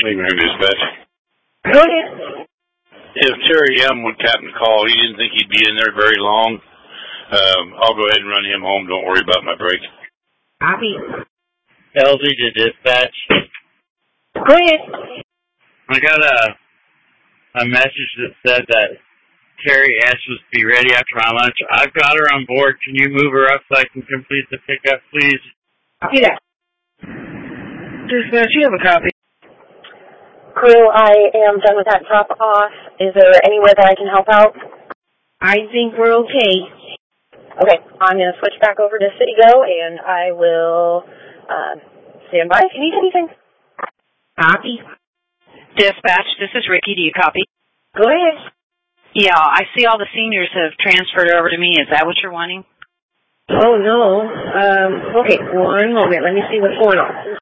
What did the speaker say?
Evening, dispatch. Go ahead. If Terry M. would happen to call, he didn't think he'd be in there very long. I'll go ahead and run him home. Don't worry about my break. Copy. LZ to dispatch. Go ahead. I got a message that said that Terry S. was to be ready after my lunch. I've got her on board. Can you move her up so I can complete the pickup, please? Copy that. Dispatch, you have a copy. Crew, I am done with that drop off. Is there anywhere that I can help out? I think we're okay. Okay, I'm going to switch back over to City Go, and I will stand by if you need anything. Copy. Dispatch, this is Ricky. Do you copy? Go ahead. Yeah, I see all the seniors have transferred over to me. Is that what you're wanting? Oh, no. Okay, one moment. Let me see what's going on.